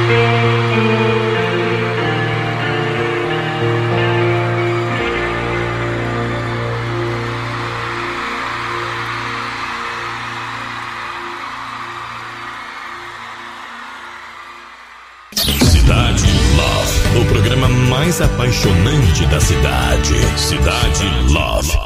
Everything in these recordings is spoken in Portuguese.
Cidade Love, o programa mais apaixonante da cidade. Cidade Love.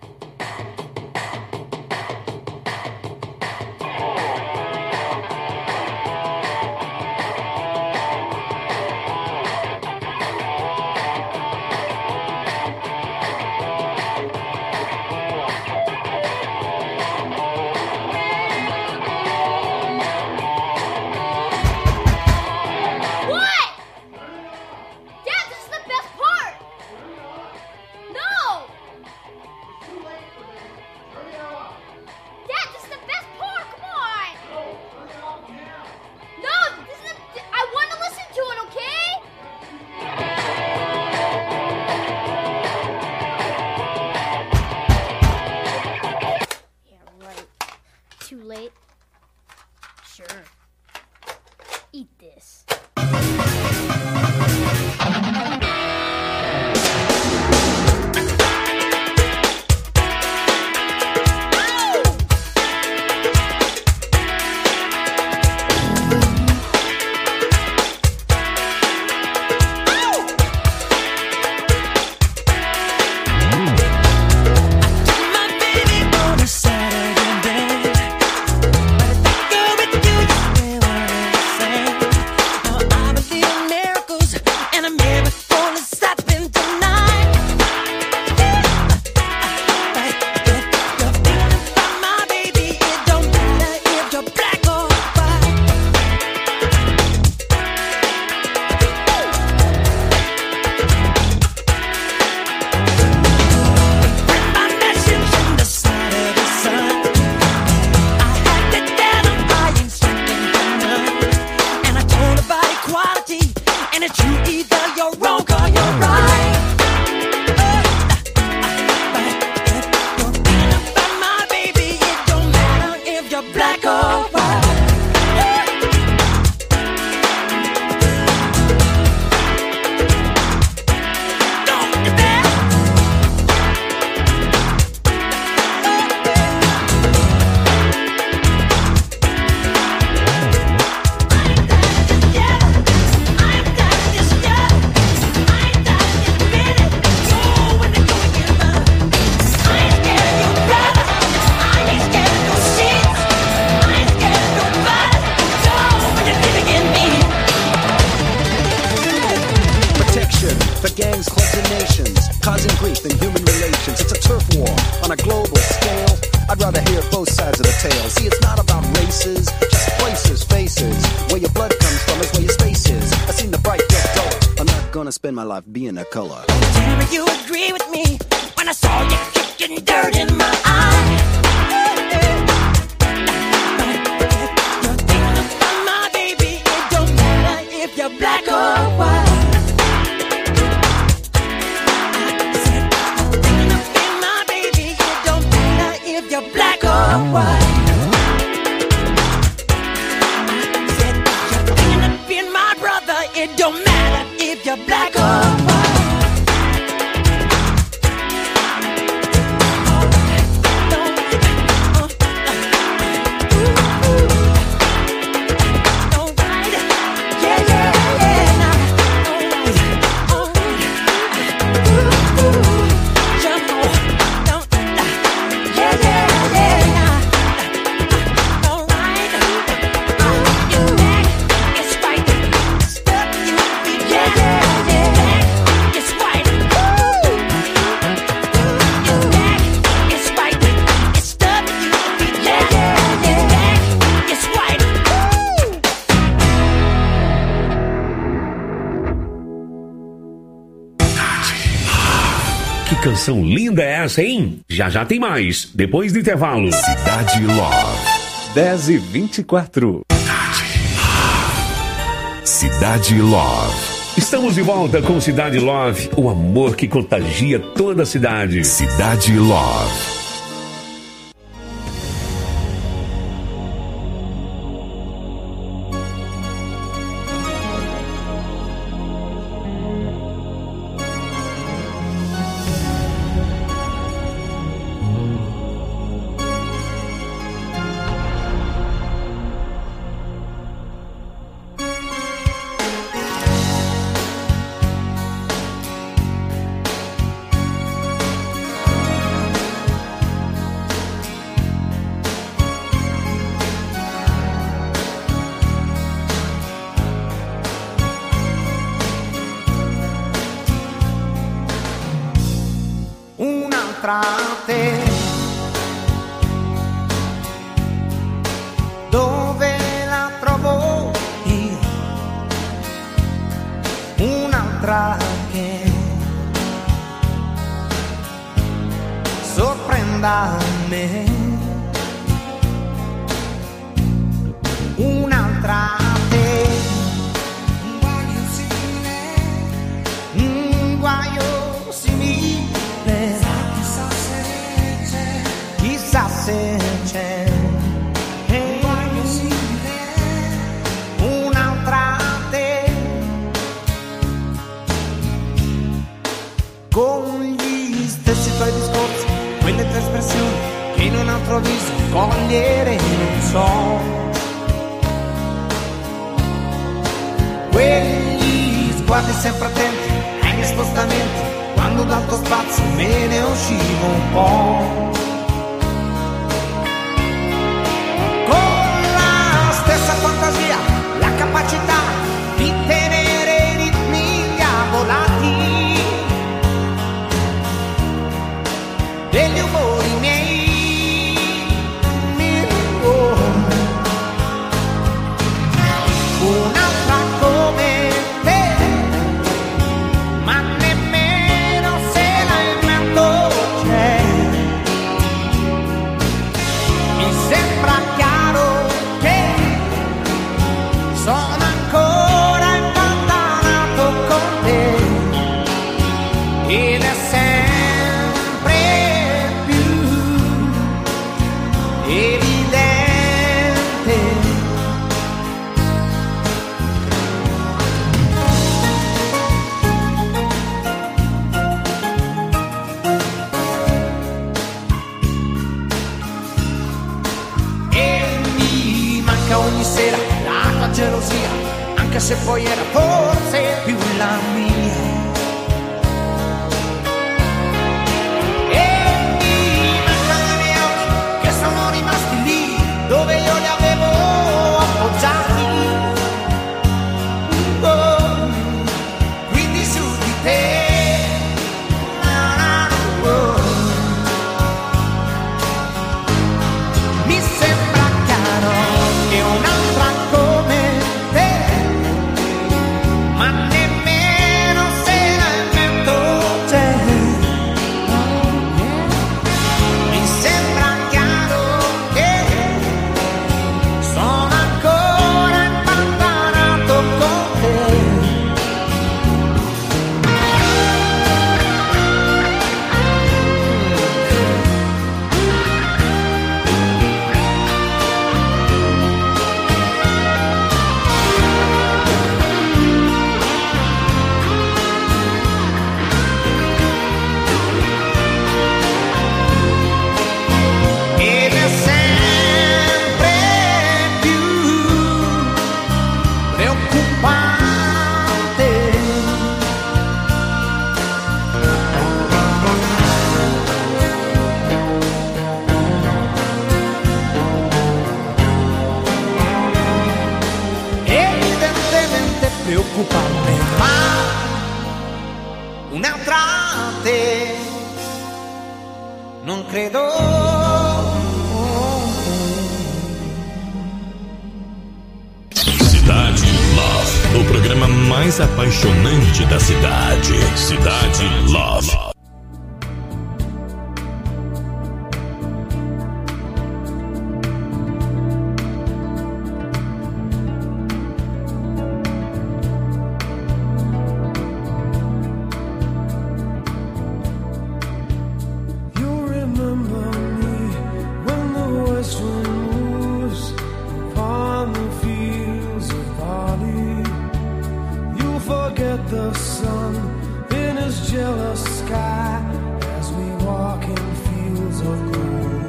Spend my life being a color. Tell me you agree with me when I saw you kicking dirt in my eye. You're thinking about my baby. It don't matter if you're black or white. I said you're thinking about my baby. It don't matter if you're black or white. I said you're thinking of being my brother. It don't matter if you're black or white. Que canção linda é essa, hein? Já já tem mais, depois do intervalo. Cidade Love. 10h24. Cidade Love. Estamos de volta com Cidade Love, o amor que contagia toda a cidade. Cidade Love. un'altra te. Dove la trovo io? Un'altra che sorprenda me. Un'altra te. Un guaio simile. Chissà se c'è. Un'altra te. Con gli stessi tuoi discorsi, quelle tue espressioni che in un altro viso cogliere non so. Quegli sguardi sempre attenti ai miei spostamenti, quando dal tuo spazio me ne uscivo un po'. Con la stessa fantasia, la capacità di tenere i ritmi diavolati degli umori miei. Un'altra come te, ma nemmeno se la invento c'è. Mi sembra chiaro che sono ancora impantanato con te, ed è sempre più evidente. Ogni sera la tua gelosia, anche se poi era forse più la mia. E mi mancano i miei occhi che sono rimasti lì dove io li avevo appoggiati. Oh, quindi su di te. Oh. Mi sembra chiaro che un'altra come te, ma nemmeno se la invento c'è. Mi sembra chiaro che sono ancora impantanato con te. Ed è sempre più preoccupante. Evidentemente preoccupante, ma un'altra te non credo. Cidade Love, o programa mais apaixonante da cidade. Cidade Love. You remember me when the west wind moves upon the fields of barley. You forget the sun in his jealous sky as we walk in fields of gold.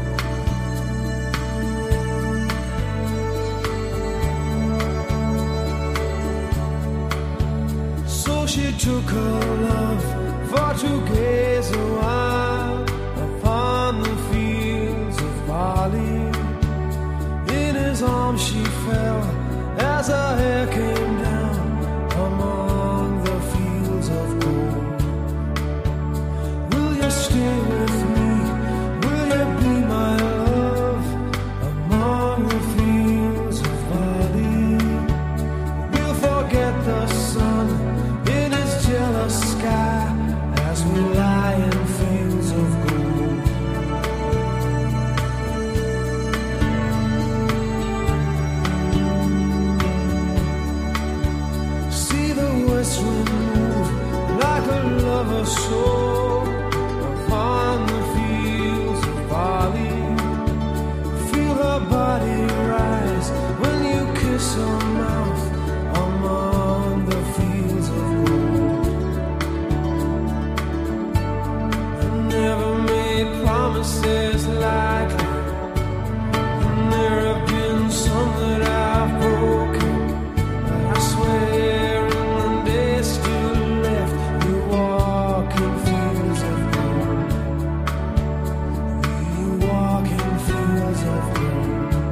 So she took her love for to gaze a while upon the fields of barley. In his arms she fell as her hair came down among the fields of gold. Will you stay with wind move like a lover's soul upon the fields of barley. Feel her body rise when you kiss her mouth among the fields of gold. I never made promises lightly, and there have been some that I've broken. But I swear in the days still left, we walk in fields of gold. We walk in fields of gold.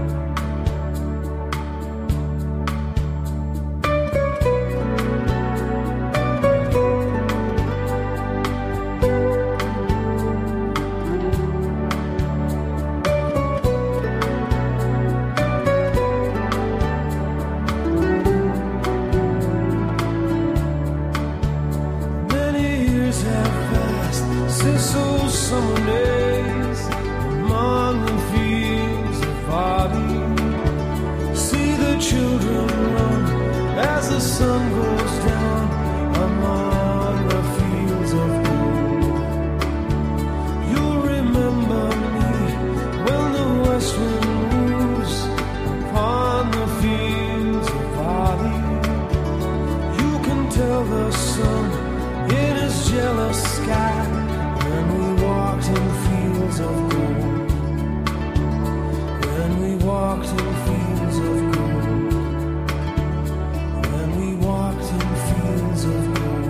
Many years have passed since those summer days among the fields of barley. See the children run as the sun goes down among the fields of gold. You'll remember me when the west wind moves upon the fields of barley. You can tell the sun in his jealous sky when we walked in fields of gold. When we walked in fields of gold. When we walked in fields of gold.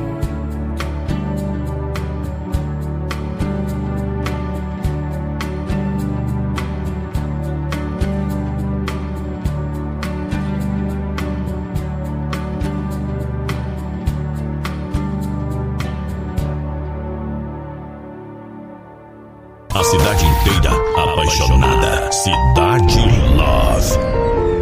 A cidade inteira apaixonada. Cidade Love.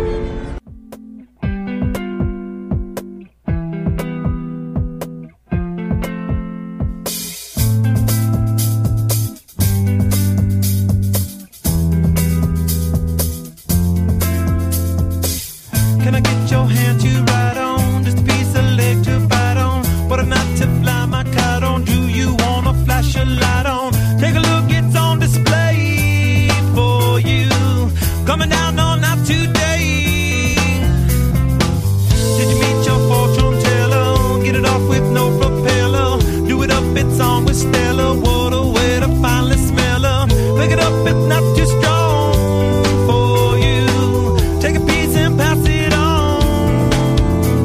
Can I get your hand to ride on? Just a piece of leg to bite on. What a night to fly my kite on. Do you wanna flash a light on? Take a look, it's on display for you. Coming down all night today. Did you meet your fortune teller? Get it off with no propeller. Do it up, it's on with Stella. What a way to finally smell her. Pick it up, it's not too strong for you. Take a piece and pass it on.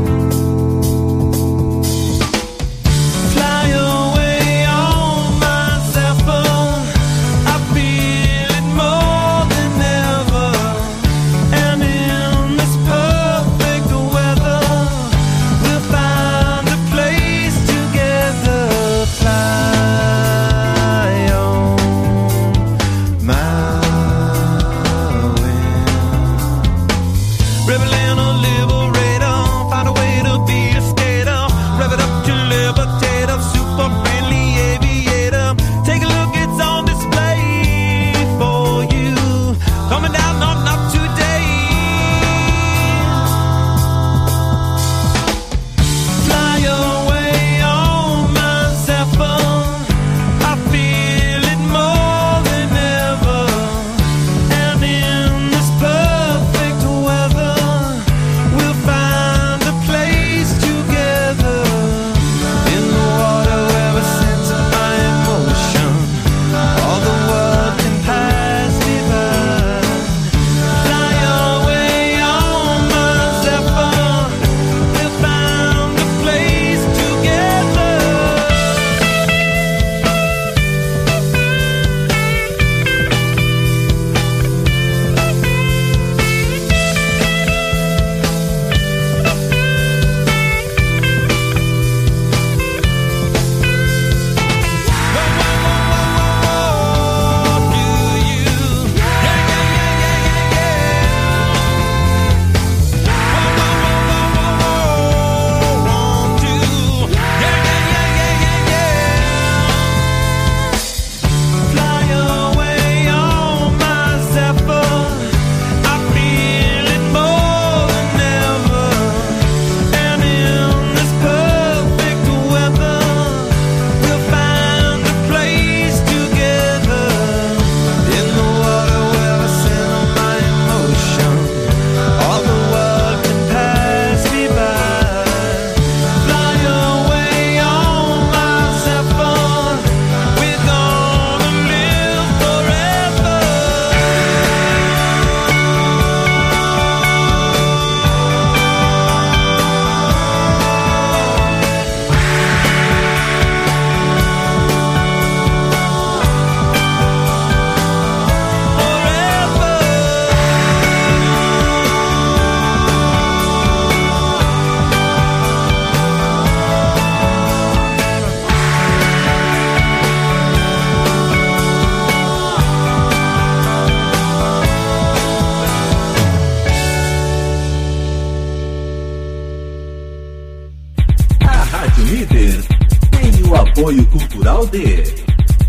Líder tem o apoio cultural de...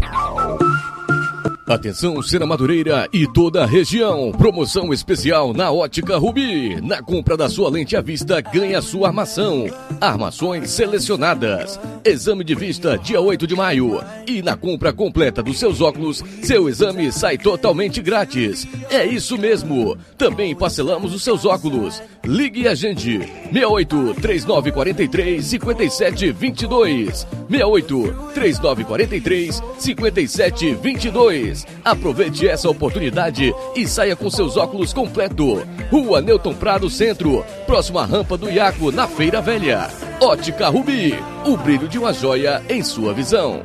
Atenção, Sena Madureira e toda a região. Promoção especial na Ótica Rubi. Na compra da sua lente à vista, ganha sua armação. Armações selecionadas. Exame de vista dia 8 de maio. E na compra completa dos seus óculos, seu exame sai totalmente grátis. É isso mesmo. Também parcelamos os seus óculos. Ligue a gente. 68 3943 5722. 68 3943 5722. Aproveite essa oportunidade e saia com seus óculos completo. Rua Newton Prado Centro, próxima rampa do Iaco, na Feira Velha. Ótica Rubi, o brilho de uma joia em sua visão.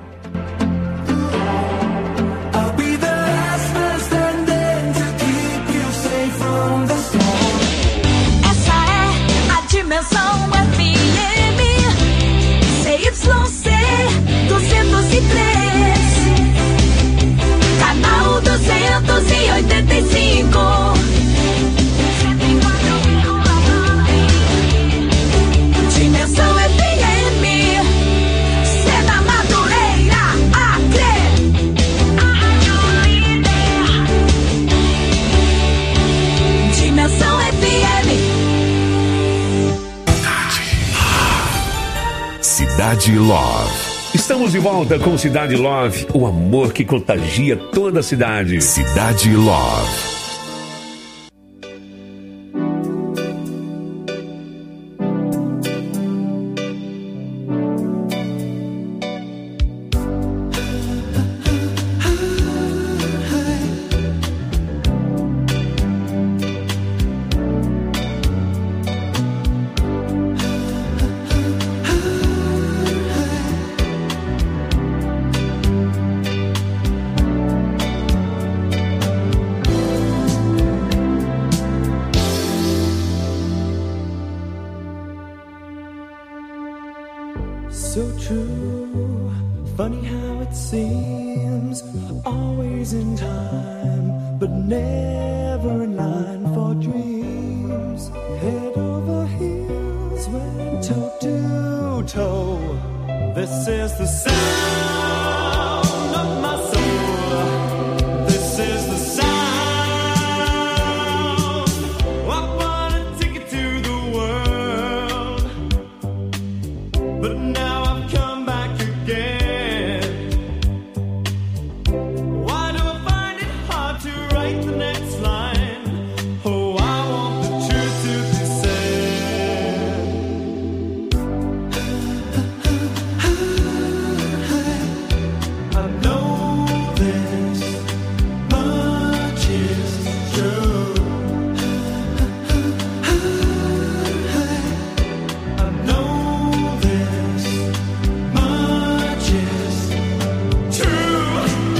Essa é a Dimensão FM CYC 203, canal 285. Dimensão FM, Sena Madureira, Acre. Dimensão FM. Cidade Love. Estamos de volta com Cidade Love, o amor que contagia toda a cidade. Cidade Love. So true, funny how it seems, always in time, but never in line for dreams. Head over heels, went toe to toe. This is the sound of my soul. This is the sound. I wanna take it to the world, but now I've come back again. Why do I find it hard to write the next line? Oh, I want the truth to be said. I know this much is true. I know this much is true.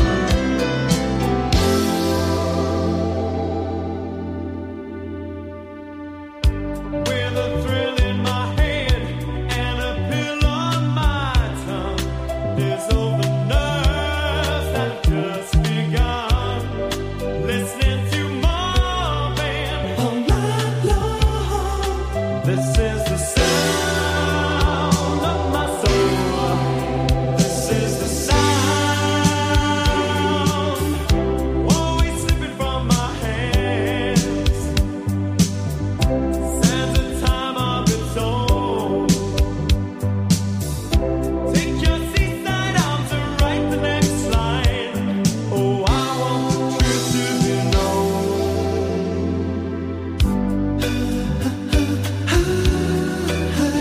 With a thrill in my head and a pill on my tongue, there's all the nerves that have just begun. Listening to Marvin all night long. This is the sound of my soul. This is the sound, always slipping from my hands. Stands a time of its own. Take your seaside arms and write the next line. Oh, I want the truth to be known. I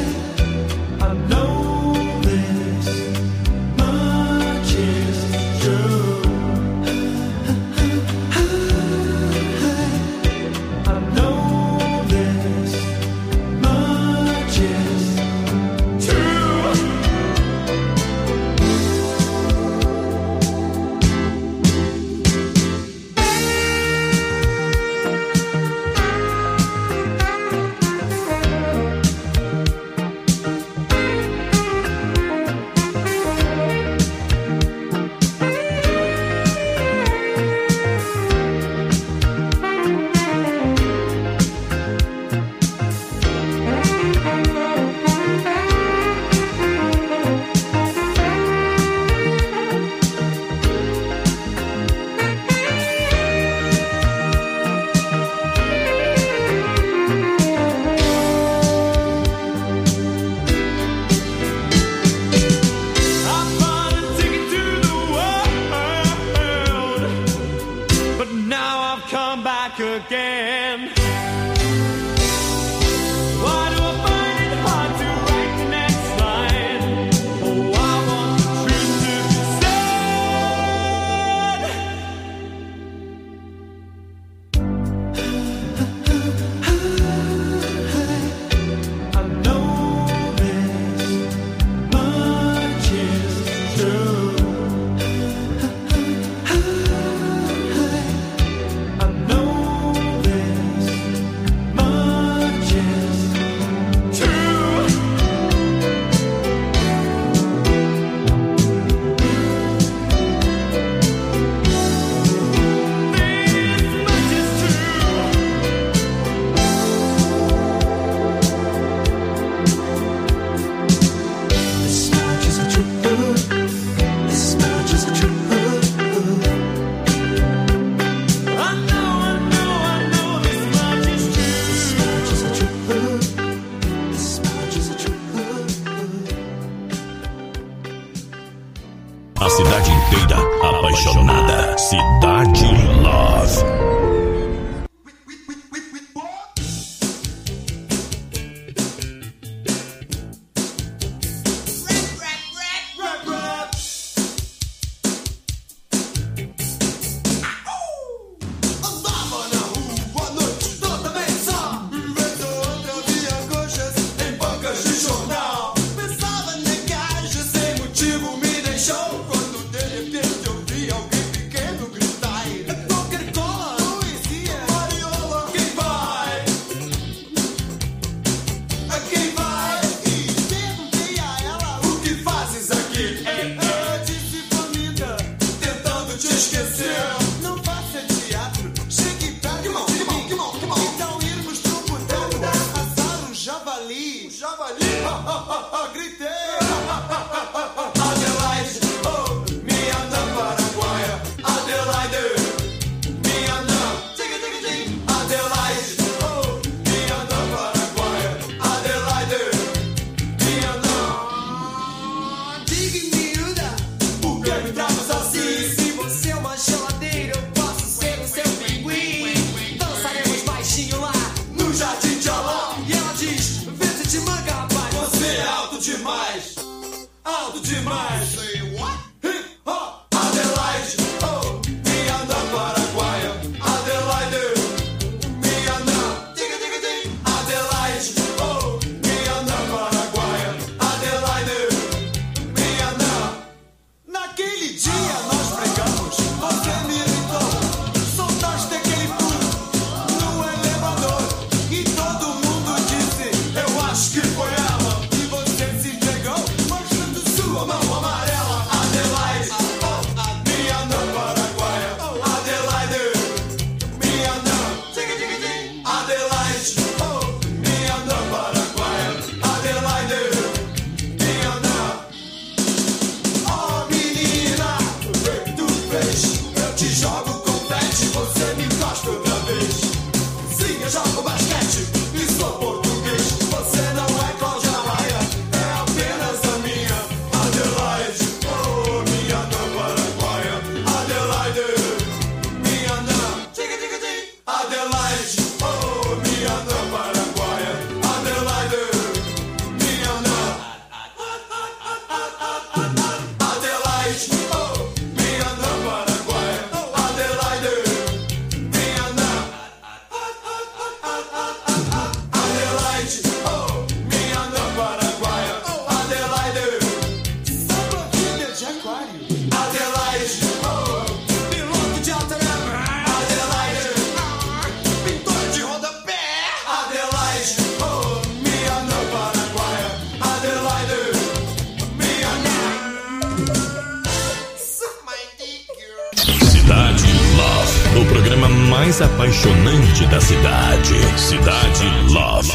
A cidade inteira apaixonada. Cidade Love. mais apaixonante da cidade. Cidade Love.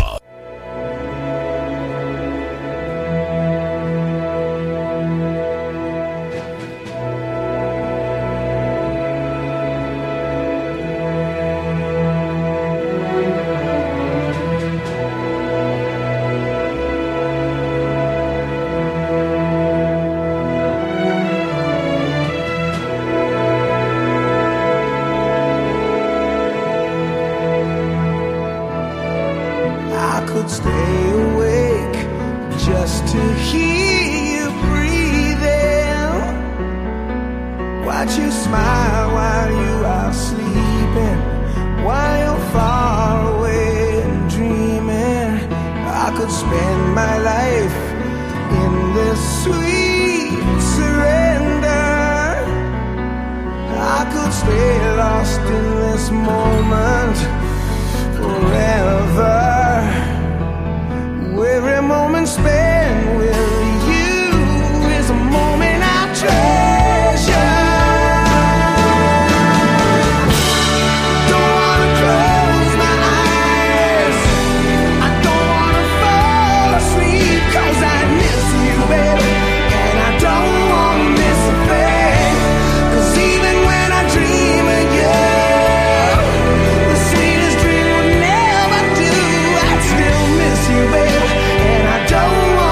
Don't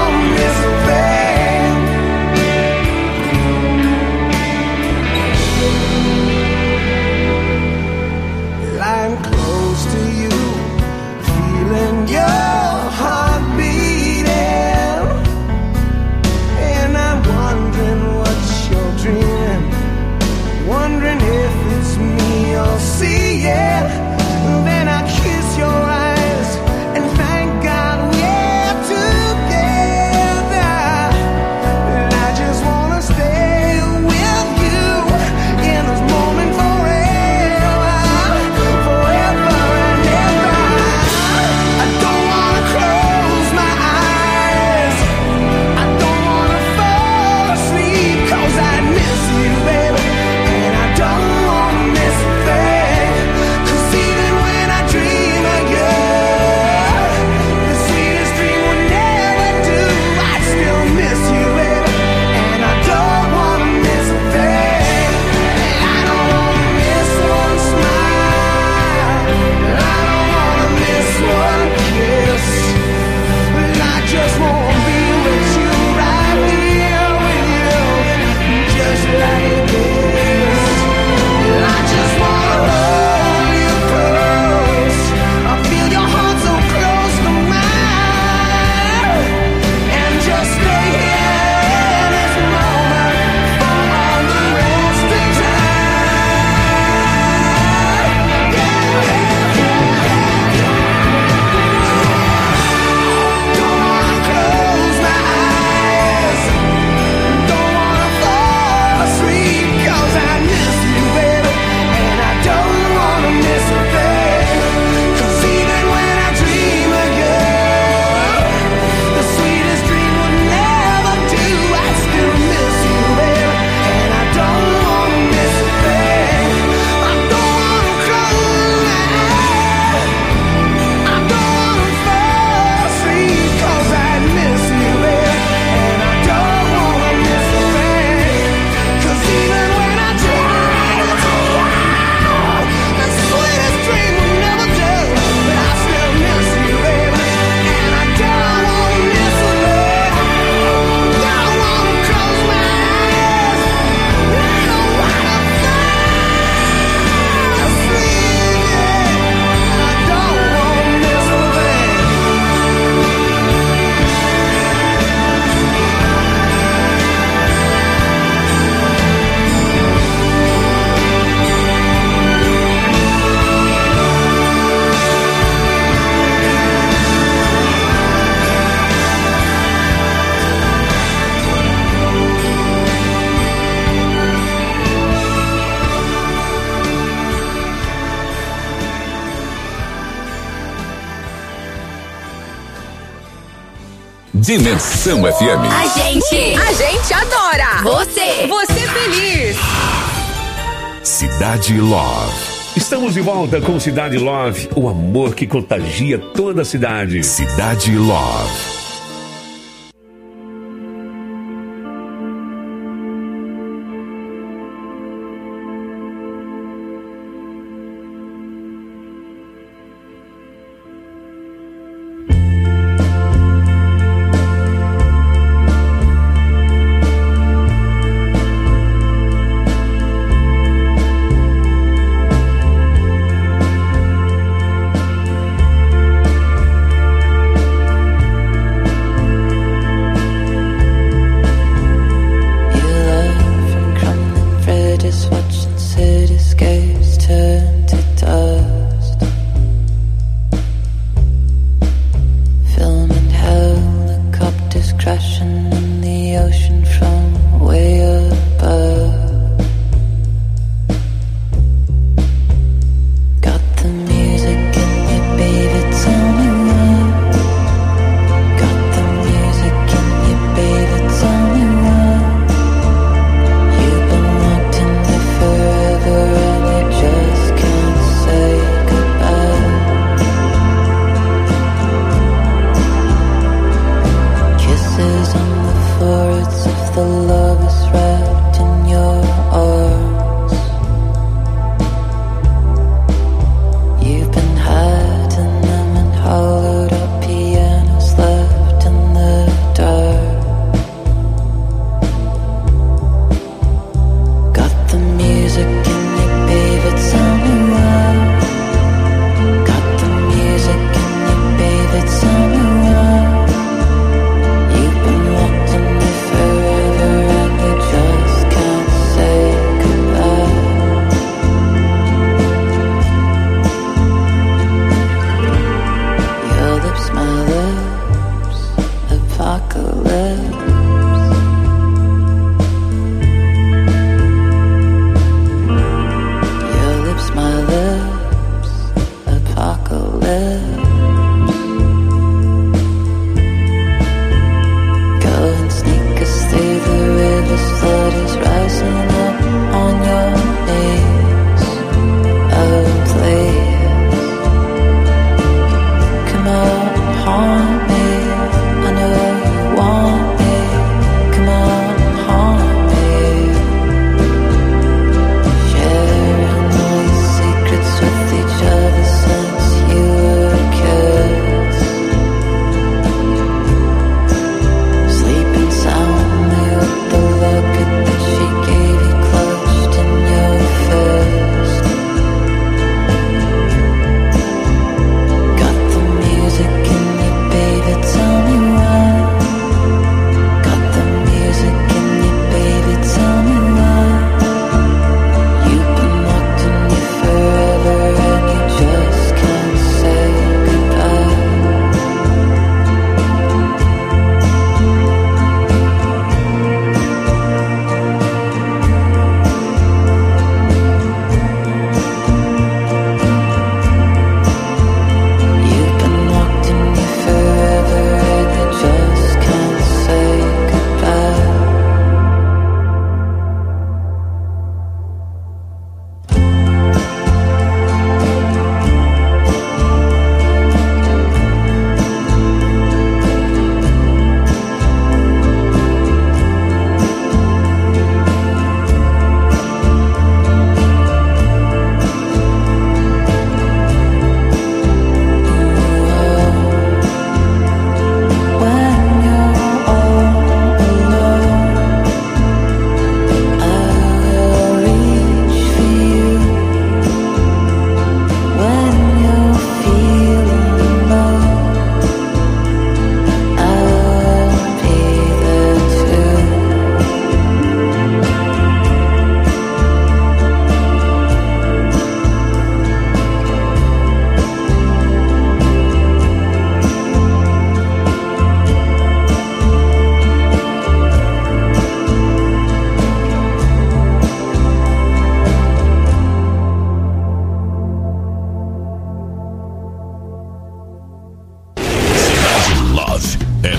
Dimensão FM. A gente adora. Você feliz. Cidade Love. Estamos de volta com Cidade Love, o amor que contagia toda a cidade. Cidade Love.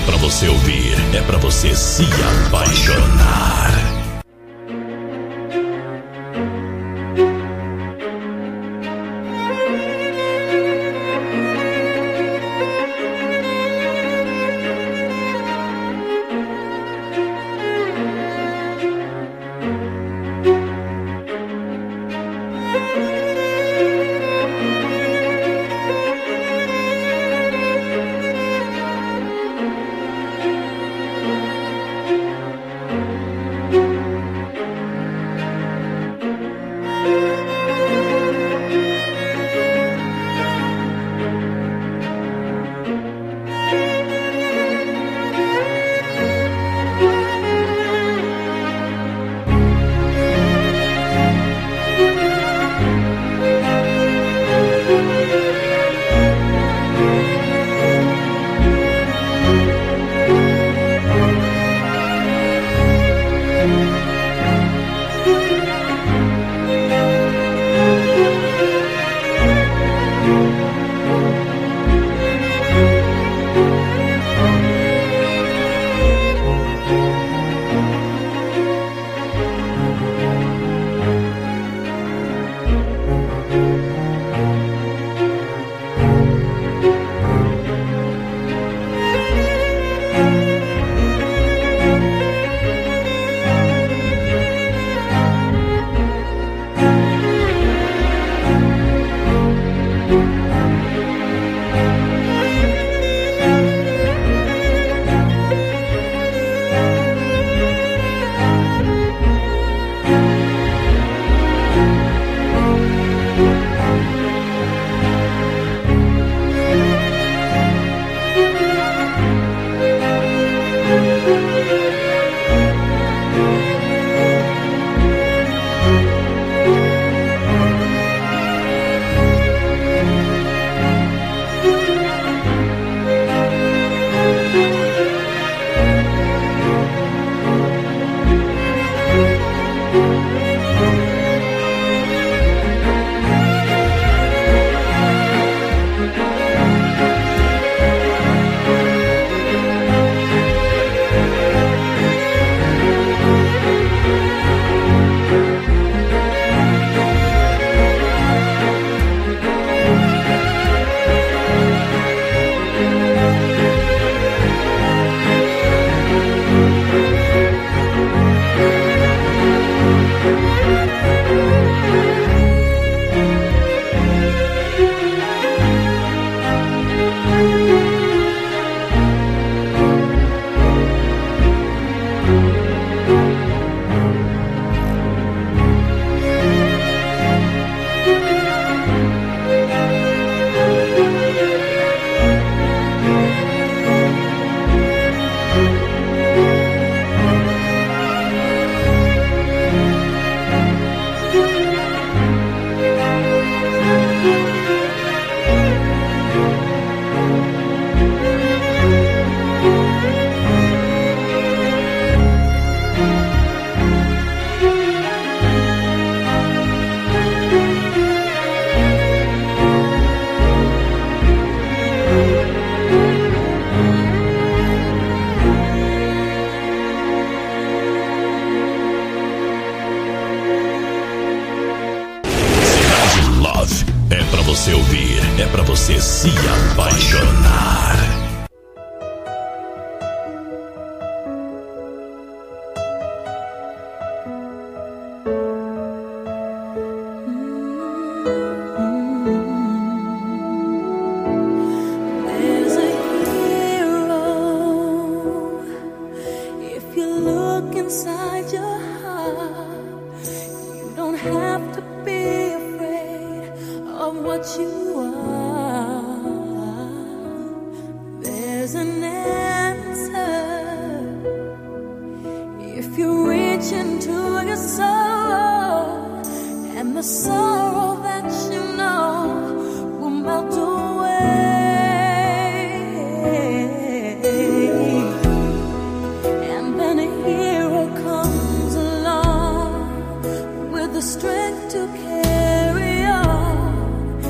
pra você ouvir, é pra você se apaixonar. você ouvir, é pra você se apaixonar.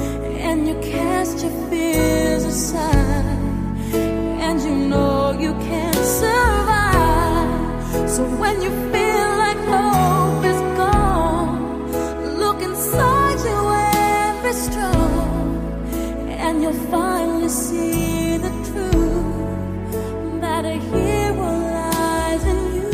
You finally see the truth, that a hero lies in you.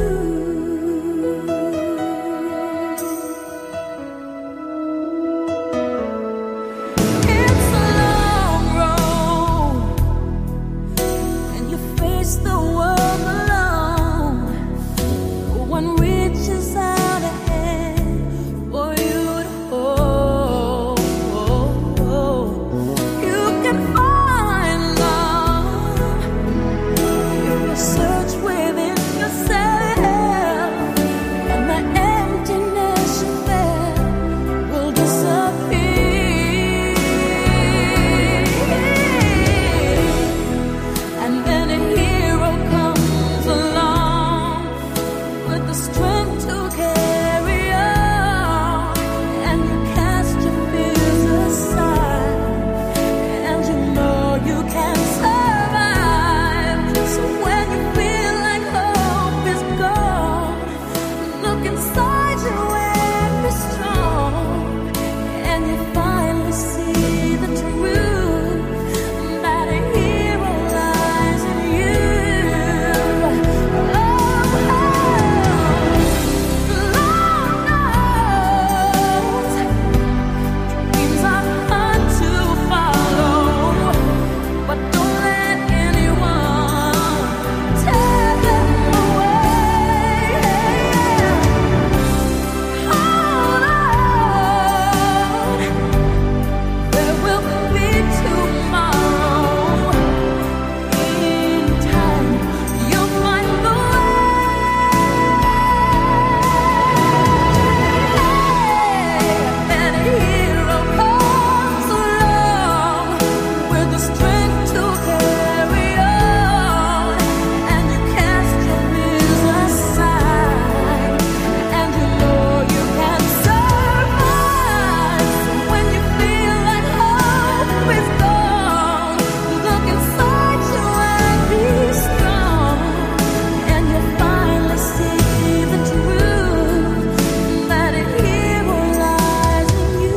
It's a long road, and you face the world alone. No one reaches out a hand for you to hold. You can find love if you search within yourself, and the emptiness you felt will disappear. And then a hero comes along with the strength to carry on, and you cast your fears aside, and you know you can survive. So when you feel like hope is gone, look inside you and be strong, and you finally see the truth, that a hero lies in you. Dreams are hard to follow, but don't let anyone tear them away. Hold on, there will be tomorrow. In time, you'll find the and a hero comes along with the strength to carry on, and you cast your fears aside, and you know you can survive. So when you feel like hope is gone, look inside you and be strong, and you finally see the truth, that a hero lies in you.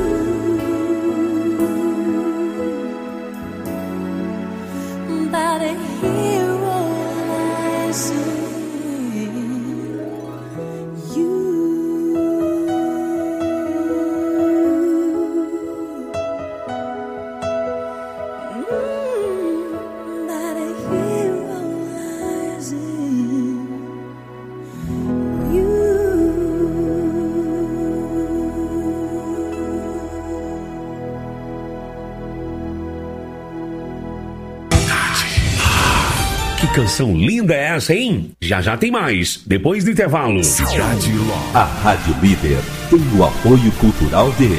That a hero lies in you. That a hero lies in you. Que canção linda é essa, hein? Já já tem mais, depois do intervalo. Cidade Love. A Rádio Líder tem o apoio cultural de...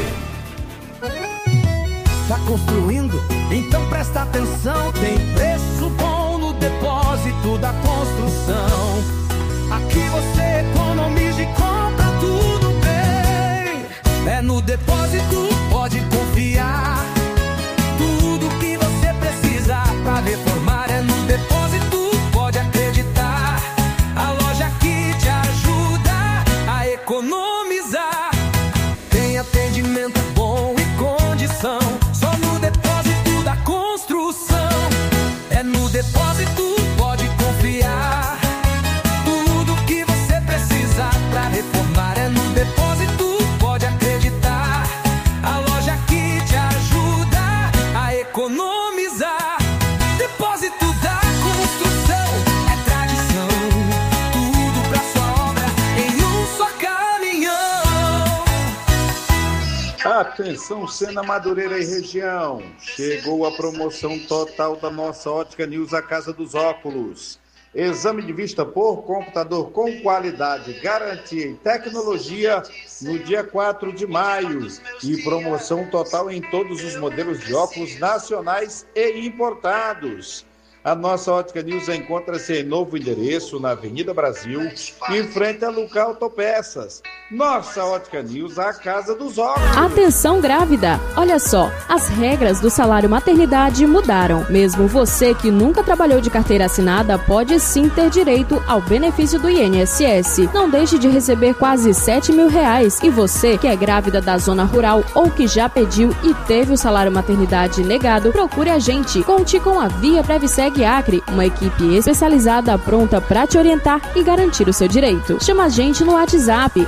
Tá construindo? Então presta atenção. Tem preço bom no depósito da construção. Aqui você economiza e compra tudo bem. É no depósito, pode confiar. Tudo que você precisa pra reformar é no depósito, pode acreditar. A loja que te ajuda a economizar. Tem atendimento bom e condição. Só no depósito da construção. É no depósito, pode confiar. Tudo que você precisa pra reformar é no depósito, pode acreditar. A loja que te ajuda a economizar. Depósito da construção é tradição. Tudo pra sua obra em um só caminhão. Atenção, Sena, Madureira e região. Chegou a promoção total da nossa Ótica News, a Casa dos Óculos. Exame de vista por computador com qualidade, garantia e tecnologia no dia 4 de maio. E promoção total em todos os modelos de óculos nacionais e importados. A nossa Ótica News encontra-se em novo endereço na Avenida Brasil, em frente a Luca Autopeças, Nossa Ótica News, a casa dos óculos. Atenção grávida! Olha só, as regras do salário maternidade mudaram. Mesmo você que nunca trabalhou de carteira assinada pode sim ter direito ao benefício do INSS. Não deixe de receber quase R$7 mil. E você que é grávida da zona rural ou que já pediu e teve o salário maternidade negado, procure a gente. Conte com a Via Previseg Acre, uma equipe especializada pronta para te orientar e garantir o seu direito. Chama a gente no WhatsApp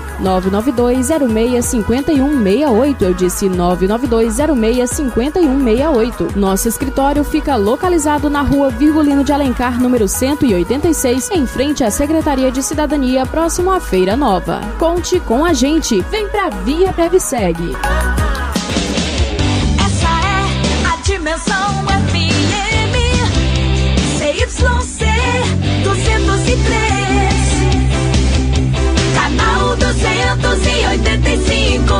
992065168. Eu disse 992065168. Nosso escritório fica localizado na rua Virgulino de Alencar, número 186, em frente à Secretaria de Cidadania, próximo à Feira Nova. Conte com a gente. Vem pra Via Previseg. Essa é a Dimensão FM CYC 203, canal 285.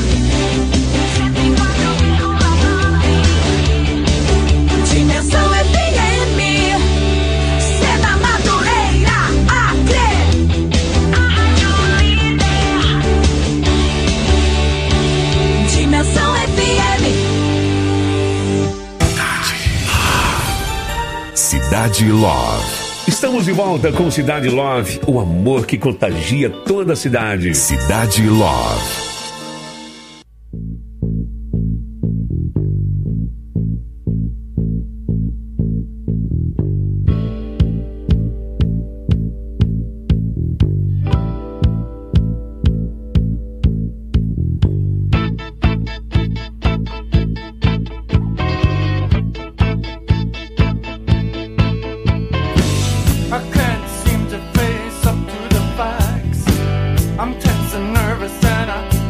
Dimensão FM, Seda Madureira, Acre. Dimensão FM. Cidade Love. Estamos de volta com Cidade Love, o amor que contagia toda a cidade. Cidade Love. I can't seem to face up to the facts. I'm tense and nervous and I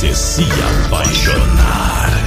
você se apaixonar.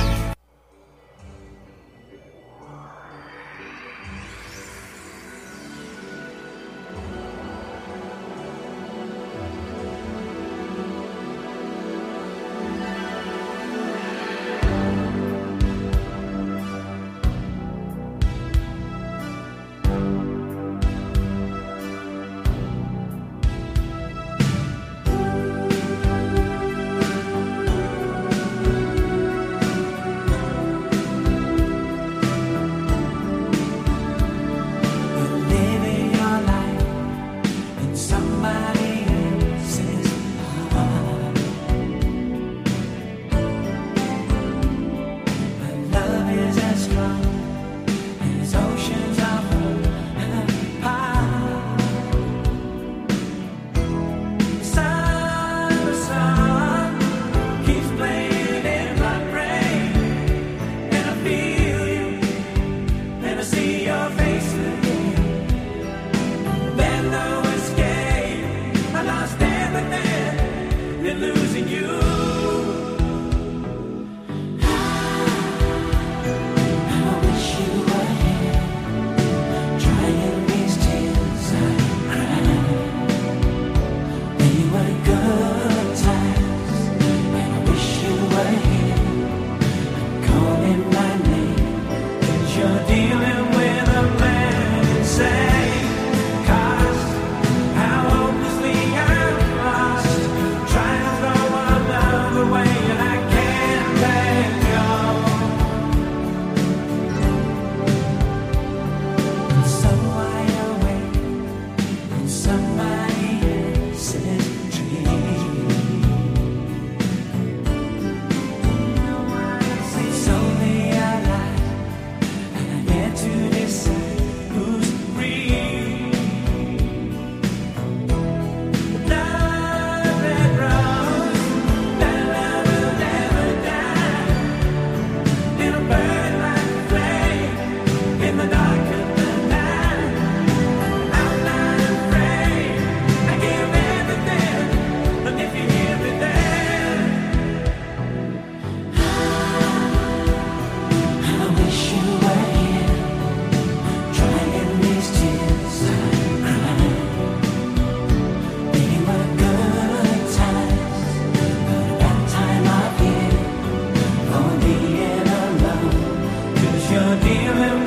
You're dealing